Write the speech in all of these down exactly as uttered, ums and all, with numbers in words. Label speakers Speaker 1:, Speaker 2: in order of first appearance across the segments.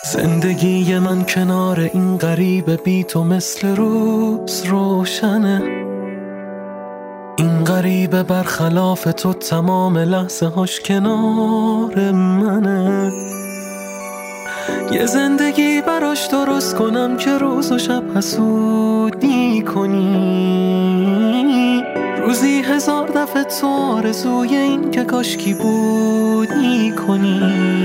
Speaker 1: زندگی من کنار این غریبه بی تو مثل روز روشنه. این غریبه برخلاف تو تمام لحظه هاش کنار منه. یه زندگی براش درست کنم که روز و شب حسودی کنی. روزی هزار دفعه تو آرزوی این که کاشکی بودی کنی.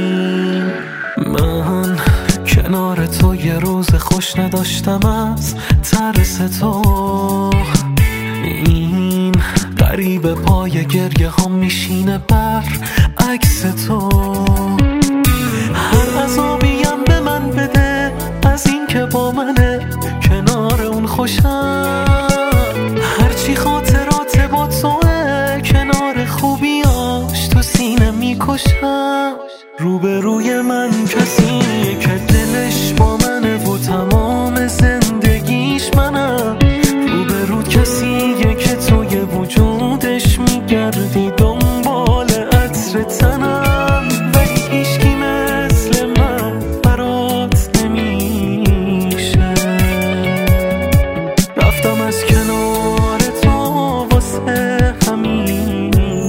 Speaker 1: من کنار تو یه روز خوش نداشتم از ترس تو. این غریبه پای گریه ها میشینه بر عکس تو. هر عذابیم به من بده از این که با منه کنار اون خوشم. هرچی خاطرات با توه کنار خوبیاش تو سینه میکشم. روبروی من کسیه که دلش با منه و تمام زندگیش منم. روبرو کسیه که توی وجودش میگردی دنبال عطر تنم. ولی هیچکی مثل من برات نمیشه. رفتم از کنار تو واسه همیشه.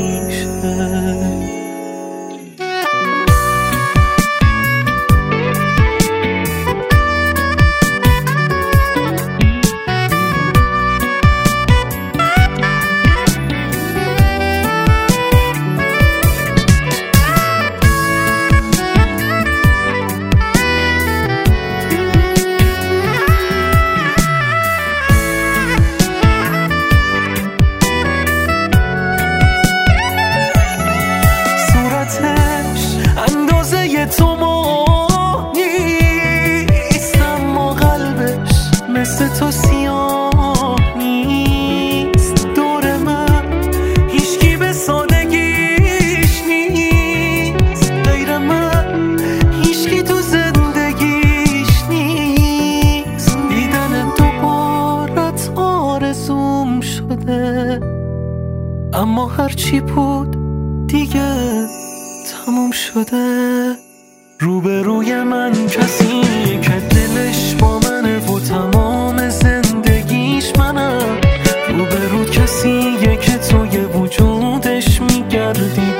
Speaker 1: تو ما نیست اما قلبش مثل تو سیاه نیست. دور من هیچکی به سادگیش نیست. غیر من هیچکی تو زندگیش نیست. دیدن دوبارت آرزوم شده. اما هرچی بود دیگه تموم شده. روبروی من کسی که دلش با منه و تمام زندگیش منم. روبرو کسیه که توی وجودش میگردی